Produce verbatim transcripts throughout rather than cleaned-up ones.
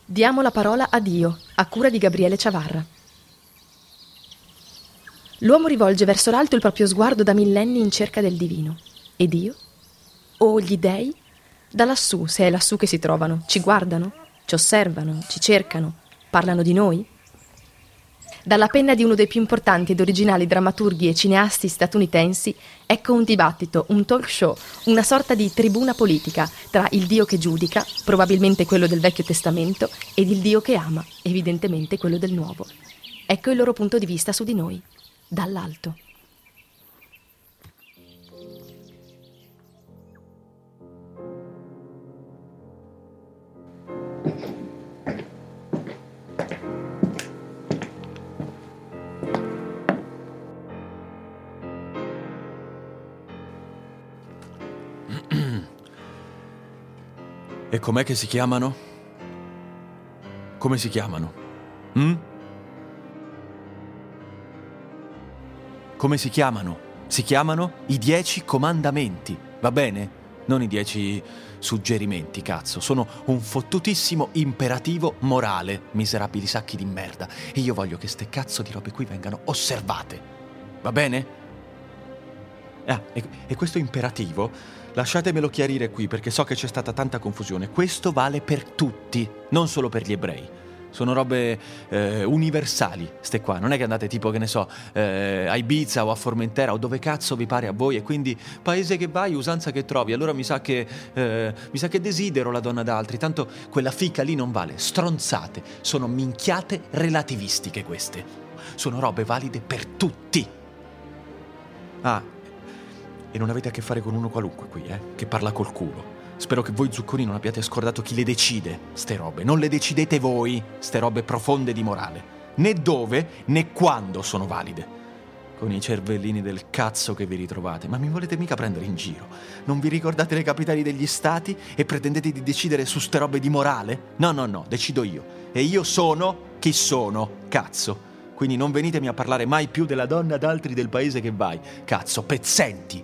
Diamo la parola a Dio, a cura di Gabriele Ciavarra. L'uomo rivolge verso l'alto il proprio sguardo da millenni in cerca del divino. E Dio? O gli dei? Da lassù, se è lassù che si trovano, ci guardano, ci osservano, ci cercano, parlano di noi? Dalla penna di uno dei più importanti ed originali drammaturghi e cineasti statunitensi, ecco un dibattito, un talk show, una sorta di tribuna politica tra il Dio che giudica, probabilmente quello del Vecchio Testamento, ed il Dio che ama, evidentemente quello del Nuovo. Ecco il loro punto di vista su di noi, dall'alto. E com'è che si chiamano? Come si chiamano? Mm? Come si chiamano? Si chiamano i dieci comandamenti, va bene? Non i dieci suggerimenti, cazzo. Sono un fottutissimo imperativo morale, miserabili sacchi di merda. E io voglio che ste cazzo di robe qui vengano osservate, va bene? Ah, e, e questo imperativo, lasciatemelo chiarire qui perché so che c'è stata tanta confusione. Questo vale per tutti, non solo per gli ebrei. Sono robe eh, universali, ste qua. Non è che andate tipo, che ne so, eh, a Ibiza o a Formentera o dove cazzo vi pare a voi e quindi paese che vai, usanza che trovi. Allora mi sa che, eh, mi sa che desidero la donna d'altri. Tanto quella fica lì non vale. Stronzate. Sono minchiate relativistiche queste. Sono robe valide per tutti. Ah, e non avete a che fare con uno qualunque qui, eh, che parla col culo. Spero che voi zucconi non abbiate scordato chi le decide, ste robe. Non le decidete voi, ste robe profonde di morale. Né dove, né quando sono valide. Con i cervellini del cazzo che vi ritrovate. Ma mi volete mica prendere in giro? Non vi ricordate le capitali degli stati e pretendete di decidere su ste robe di morale? No, no, no, decido io. E io sono chi sono, cazzo. Quindi non venitemi a parlare mai più della donna d'altri del paese che vai. Cazzo, pezzenti.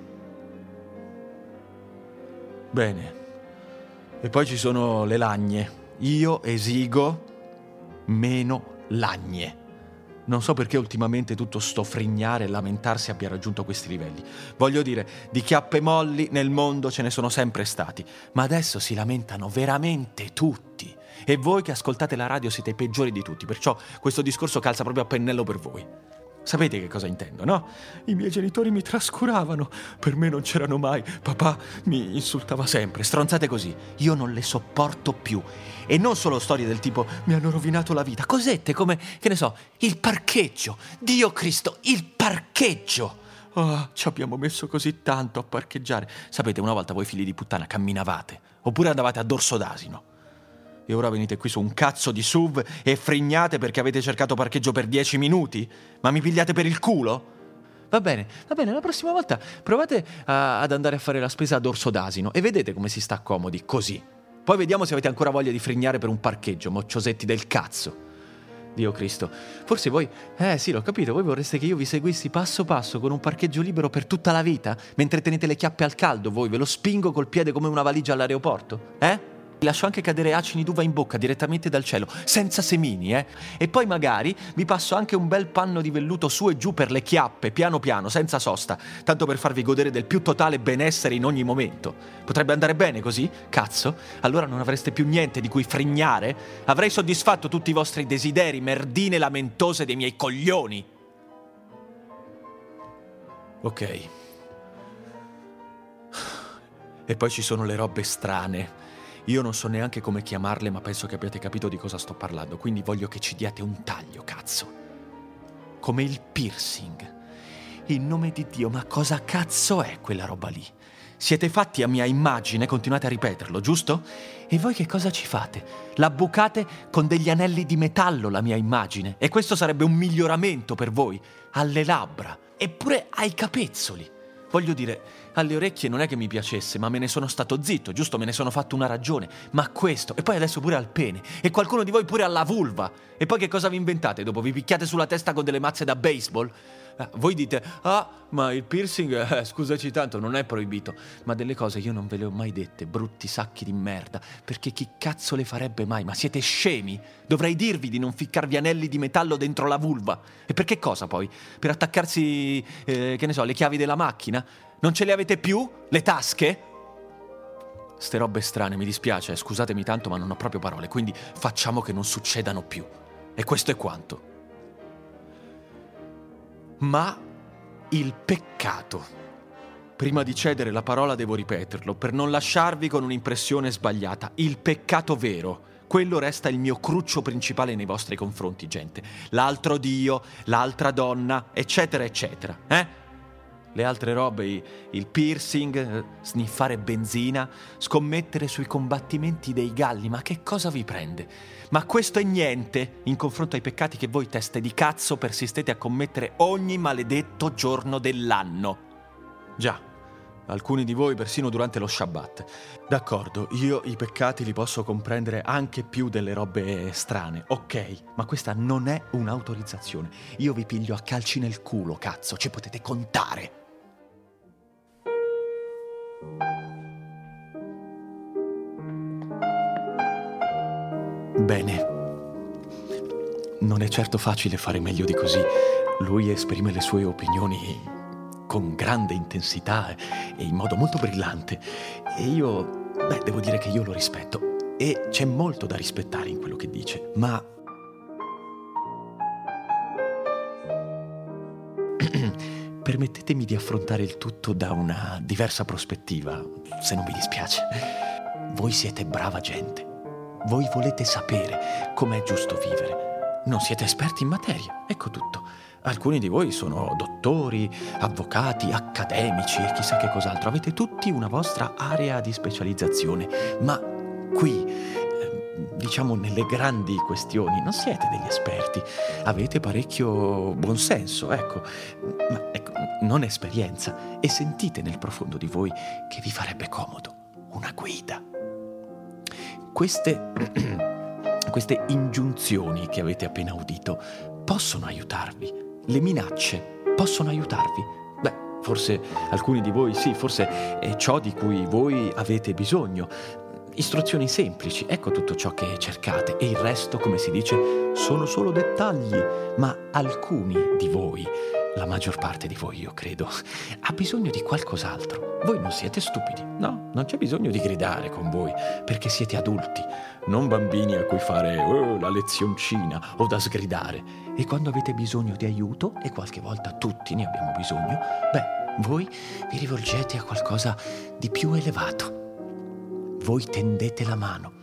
Bene. E poi ci sono le lagne. Io esigo meno lagne. Non so perché ultimamente tutto sto frignare e lamentarsi abbia raggiunto questi livelli. Voglio dire, di chiappe molli nel mondo ce ne sono sempre stati, ma adesso si lamentano veramente tutti. E voi che ascoltate la radio siete i peggiori di tutti, perciò questo discorso calza proprio a pennello per voi. Sapete che cosa intendo, no? I miei genitori mi trascuravano, per me non c'erano mai, papà mi insultava sempre, stronzate così. Io non le sopporto più. E non solo storie del tipo mi hanno rovinato la vita, cosette come, che ne so, il parcheggio. Dio Cristo, il parcheggio! Oh, ci abbiamo messo così tanto a parcheggiare. Sapete, una volta voi figli di puttana camminavate, oppure andavate a dorso d'asino. E ora venite qui su un cazzo di S U V e frignate perché avete cercato parcheggio per dieci minuti? Ma mi pigliate per il culo? Va bene, va bene, la prossima volta provate a, ad andare a fare la spesa a dorso d'asino e vedete come si sta comodi, così. Poi vediamo se avete ancora voglia di frignare per un parcheggio, mocciosetti del cazzo. Dio Cristo, forse voi, eh sì, l'ho capito, voi vorreste che io vi seguissi passo passo con un parcheggio libero per tutta la vita? Mentre tenete le chiappe al caldo, voi ve lo spingo col piede come una valigia all'aeroporto, eh? Lascio anche cadere acini d'uva in bocca direttamente dal cielo, senza semini, eh? E poi magari vi passo anche un bel panno di velluto su e giù per le chiappe, piano piano, senza sosta, tanto per farvi godere del più totale benessere in ogni momento. Potrebbe andare bene così? Cazzo? Allora non avreste più niente di cui frignare? Avrei soddisfatto tutti i vostri desideri, merdine lamentose dei miei coglioni. Ok. E poi ci sono le robe strane. Io non so neanche come chiamarle, ma penso che abbiate capito di cosa sto parlando, quindi voglio che ci diate un taglio, cazzo. Come il piercing. In nome di Dio, ma cosa cazzo è quella roba lì? Siete fatti a mia immagine, continuate a ripeterlo, giusto? E voi che cosa ci fate? La bucate con degli anelli di metallo, la mia immagine. E questo sarebbe un miglioramento per voi, alle labbra, eppure ai capezzoli. Voglio dire, alle orecchie non è che mi piacesse, ma me ne sono stato zitto, giusto? Me ne sono fatto una ragione. Ma questo, e poi adesso pure al pene, e qualcuno di voi pure alla vulva. E poi che cosa vi inventate dopo? Vi picchiate sulla testa con delle mazze da baseball? Eh, voi dite, ah, ma il piercing, eh, scusaci tanto, non è proibito. Ma delle cose io non ve le ho mai dette, brutti sacchi di merda, perché chi cazzo le farebbe mai? Ma siete scemi? Dovrei dirvi di non ficcarvi anelli di metallo dentro la vulva. E per che cosa poi? Per attaccarsi, eh, che ne so, le chiavi della macchina? Non ce le avete più? Le tasche? Ste robe strane, mi dispiace, scusatemi tanto, ma non ho proprio parole, quindi facciamo che non succedano più. E questo è quanto. Ma il peccato. Prima di cedere la parola devo ripeterlo, per non lasciarvi con un'impressione sbagliata. Il peccato vero. Quello resta il mio cruccio principale nei vostri confronti, gente. L'altro Dio, l'altra donna, eccetera, eccetera. Eh? Le altre robe, il piercing, sniffare benzina, scommettere sui combattimenti dei galli, ma che cosa vi prende? Ma questo è niente in confronto ai peccati che voi teste di cazzo persistete a commettere ogni maledetto giorno dell'anno. Già, alcuni di voi persino durante lo Shabbat. D'accordo, io i peccati li posso comprendere anche più delle robe strane, ok? Ma questa non è un'autorizzazione. Io vi piglio a calci nel culo, cazzo, ci potete contare. Bene, non è certo facile fare meglio di così. Lui esprime le sue opinioni con grande intensità e in modo molto brillante. E io, beh, devo dire che io lo rispetto. E c'è molto da rispettare in quello che dice, ma... permettetemi di affrontare il tutto da una diversa prospettiva, se non vi dispiace. Voi siete brava gente. Voi volete sapere com'è giusto vivere. Non siete esperti in materia, ecco tutto. Alcuni di voi sono dottori, avvocati, accademici e chissà che cos'altro. Avete tutti una vostra area di specializzazione, ma qui, diciamo nelle grandi questioni, non siete degli esperti. Avete parecchio buonsenso, ecco, ma ecco, non esperienza. E sentite nel profondo di voi che vi farebbe comodo una guida. Queste, queste ingiunzioni che avete appena udito possono aiutarvi. Le minacce possono aiutarvi. Beh, forse alcuni di voi sì, forse è ciò di cui voi avete bisogno. Istruzioni semplici, ecco tutto ciò che cercate. E il resto, come si dice, sono solo dettagli. Ma alcuni di voi, la maggior parte di voi, io credo, ha bisogno di qualcos'altro. Voi non siete stupidi, no? Non c'è bisogno di gridare con voi, perché siete adulti, non bambini a cui fare oh, la lezioncina o da sgridare. E quando avete bisogno di aiuto, e qualche volta tutti ne abbiamo bisogno, beh, voi vi rivolgete a qualcosa di più elevato. Voi tendete la mano.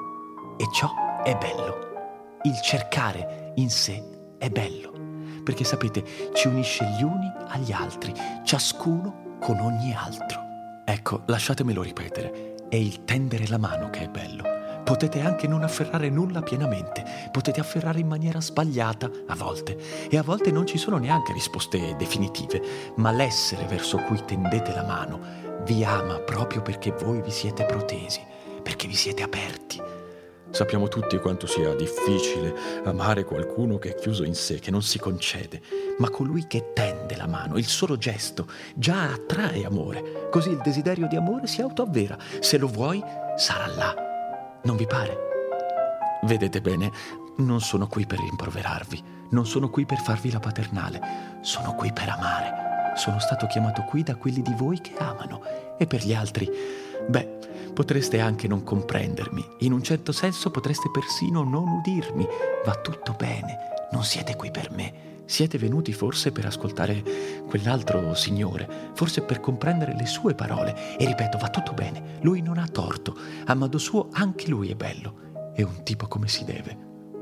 E ciò è bello. Il cercare in sé è bello. Perché sapete, ci unisce gli uni agli altri, ciascuno con ogni altro. Ecco, lasciatemelo ripetere, è il tendere la mano che è bello. Potete anche non afferrare nulla pienamente, potete afferrare in maniera sbagliata a volte, e a volte non ci sono neanche risposte definitive, ma l'essere verso cui tendete la mano vi ama proprio perché voi vi siete protesi, perché vi siete aperti. Sappiamo tutti quanto sia difficile amare qualcuno che è chiuso in sé, che non si concede, ma colui che tende la mano, il solo gesto, già attrae amore. Così il desiderio di amore si autoavvera. Se lo vuoi, sarà là. Non vi pare? Vedete bene, non sono qui per rimproverarvi, non sono qui per farvi la paternale, sono qui per amare. Sono stato chiamato qui da quelli di voi che amano, e per gli altri, beh, potreste anche non comprendermi, in un certo senso potreste persino non udirmi. Va tutto bene, non siete qui per me. Siete venuti forse per ascoltare quell'altro signore, forse per comprendere le sue parole. E ripeto, va tutto bene, lui non ha torto. A modo suo anche lui è bello, è un tipo come si deve.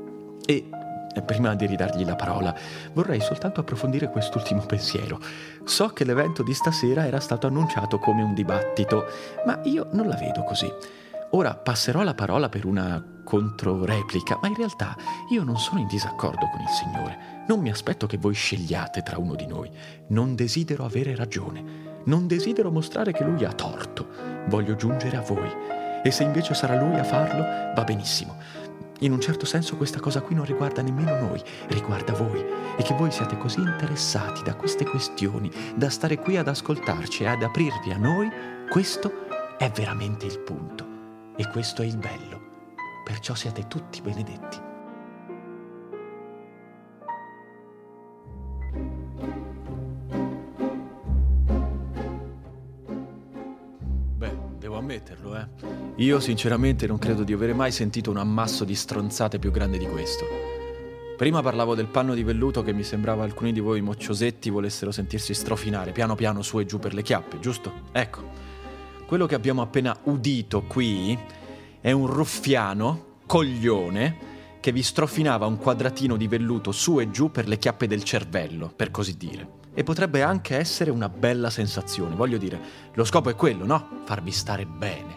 E prima di ridargli la parola, vorrei soltanto approfondire quest'ultimo pensiero. So che l'evento di stasera era stato annunciato come un dibattito, ma io non la vedo così. Ora passerò la parola per una controreplica, ma in realtà io non sono in disaccordo con il Signore. Non mi aspetto che voi scegliate tra uno di noi. Non desidero avere ragione. Non desidero mostrare che lui ha torto, voglio giungere a voi. E se invece sarà lui a farlo, va benissimo. In un certo senso questa cosa qui non riguarda nemmeno noi, riguarda voi. E che voi siate così interessati da queste questioni, da stare qui ad ascoltarci e ad aprirvi a noi, questo è veramente il punto. E questo è il bello. Perciò siate tutti benedetti. Ammetterlo, eh. Io sinceramente non credo di avere mai sentito un ammasso di stronzate più grande di questo. Prima parlavo del panno di velluto che mi sembrava alcuni di voi mocciosetti volessero sentirsi strofinare piano piano su e giù per le chiappe, giusto? Ecco, quello che abbiamo appena udito qui è un ruffiano, coglione, che vi strofinava un quadratino di velluto su e giù per le chiappe del cervello, per così dire. E potrebbe anche essere una bella sensazione, voglio dire, lo scopo è quello, no? Farvi stare bene.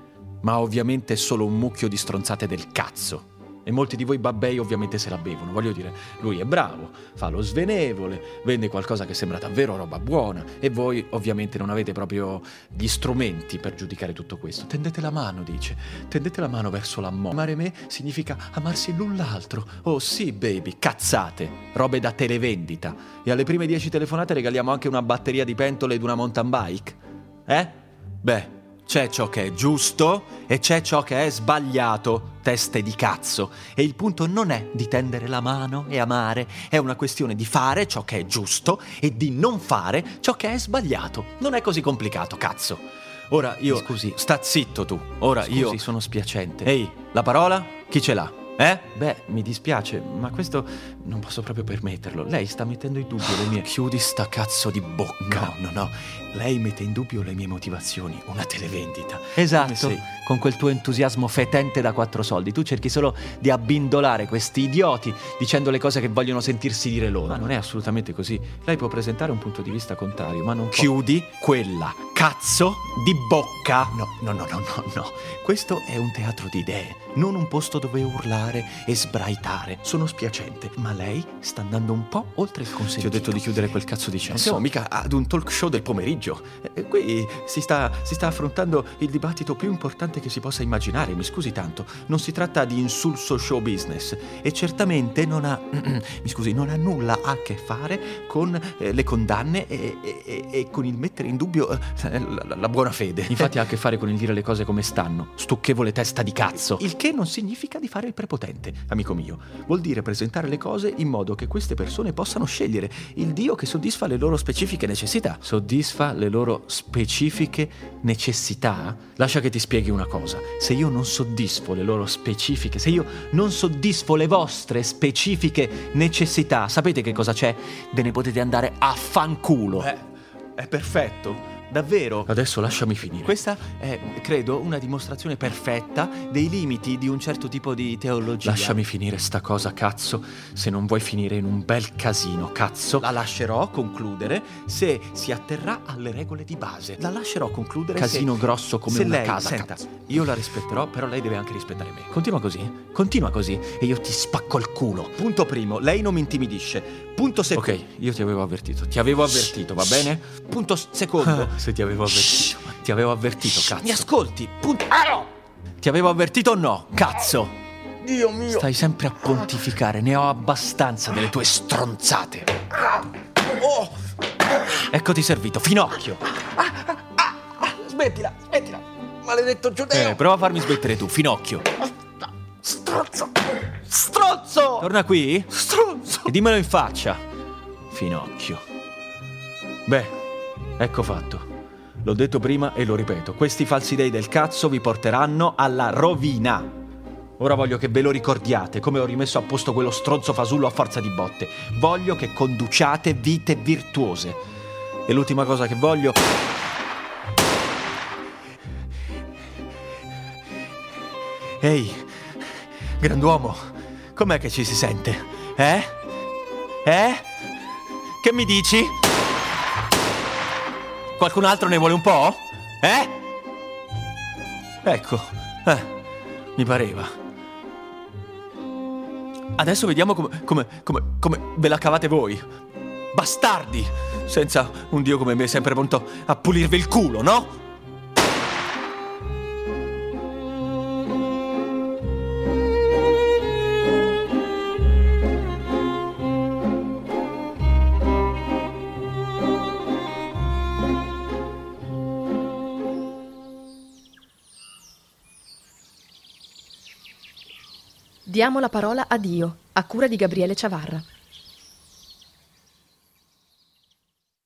Ma ovviamente è solo un mucchio di stronzate del cazzo. E molti di voi babbei ovviamente se la bevono, voglio dire, lui è bravo, fa lo svenevole, vende qualcosa che sembra davvero roba buona e voi ovviamente non avete proprio gli strumenti per giudicare tutto questo. Tendete la mano, dice, tendete la mano verso l'amore. Amare me significa amarsi l'un l'altro. Oh sì, baby, cazzate, robe da televendita. E alle prime dieci telefonate regaliamo anche una batteria di pentole ed una mountain bike. Eh? Beh, c'è ciò che è giusto e c'è ciò che è sbagliato, teste di cazzo. E il punto non è di tendere la mano e amare, è una questione di fare ciò che è giusto e di non fare ciò che è sbagliato. Non è così complicato, cazzo. Ora io... Scusi. Sta zitto tu. Ora Scusi, io... Scusi, sono spiacente. Ehi, la parola? Chi ce l'ha? Eh? Beh, mi dispiace, ma questo non posso proprio permetterlo. Lei sta mettendo in dubbio le mie... Chiudi sta cazzo di bocca. No, no, no. Lei mette in dubbio le mie motivazioni. Una televendita. Esatto. Sei... Con quel tuo entusiasmo fetente da quattro soldi. Tu cerchi solo di abbindolare questi idioti dicendo le cose che vogliono sentirsi dire loro. Ma non è assolutamente così. Lei può presentare un punto di vista contrario, ma non può... Chiudi quella cazzo di bocca. No, no, no, no, no, no. Questo è un teatro di idee, non un posto dove urlare e sbraitare. Sono spiacente, ma lei sta andando un po' oltre il consentito. Ti ho detto di chiudere quel cazzo di cesso. Non siamo mica ad un talk show del pomeriggio. Eh, qui si sta, si sta affrontando il dibattito più importante che si possa immaginare. Mi scusi tanto, non si tratta di insulso show business e certamente non ha, mi scusi, non ha nulla a che fare con eh, le condanne e, e, e con il mettere in dubbio eh, la, la buona fede. Infatti ha a che fare con il dire le cose come stanno. Stucchevole testa di cazzo. Il che non significa di fare il prepotente, amico mio. Vuol dire presentare le cose in modo che queste persone possano scegliere il Dio che soddisfa le loro specifiche necessità. Soddisfa le loro specifiche necessità? Lascia che ti spieghi una cosa. Se io non soddisfo le loro specifiche, se io non soddisfo le vostre specifiche necessità, sapete che cosa c'è? Ve ne potete andare a fanculo. Beh, è perfetto. Davvero? Adesso lasciami finire. Questa è, credo, una dimostrazione perfetta dei limiti di un certo tipo di teologia. Lasciami finire sta cosa, cazzo. Se non vuoi finire in un bel casino, cazzo, la lascerò concludere se si atterrà alle regole di base. La lascerò concludere casino se... grosso come se una lei, casa, senta, cazzo. Io la rispetterò, però lei deve anche rispettare me. Continua così, continua così e io ti spacco il culo. Punto primo, lei non mi intimidisce. Punto secondo. Ok, io ti avevo avvertito. Ti avevo avvertito, va bene? Punto secondo. Se ti avevo avvertito. Ti avevo avvertito, cazzo. Mi ascolti? Punto. Ah, no! Ti avevo avvertito o no? Cazzo. Dio mio. Stai sempre a pontificare. Ne ho abbastanza delle tue stronzate. Oh. Eccoti servito, finocchio. Smettila, smettila. Maledetto giudeo. Eh, prova a farmi smettere tu, finocchio. Strozzo. Strozzo. Torna qui? Stronzo. E dimmelo in faccia. Finocchio. Beh, ecco fatto. L'ho detto prima e lo ripeto. Questi falsi dei del cazzo vi porteranno alla rovina. Ora voglio che ve lo ricordiate, come ho rimesso a posto quello stronzo fasullo a forza di botte. Voglio che conduciate vite virtuose. E l'ultima cosa che voglio... Ehi, grand'uomo, com'è che ci si sente? Eh? Eh? Che mi dici? Qualcun altro ne vuole un po'? Eh? Ecco, eh, mi pareva. Adesso vediamo come, come, come, come ve la cavate voi. Bastardi! Senza un dio come me sempre pronto a pulirvi il culo, no? Diamo la parola a Dio, a cura di Gabriele Ciavarra.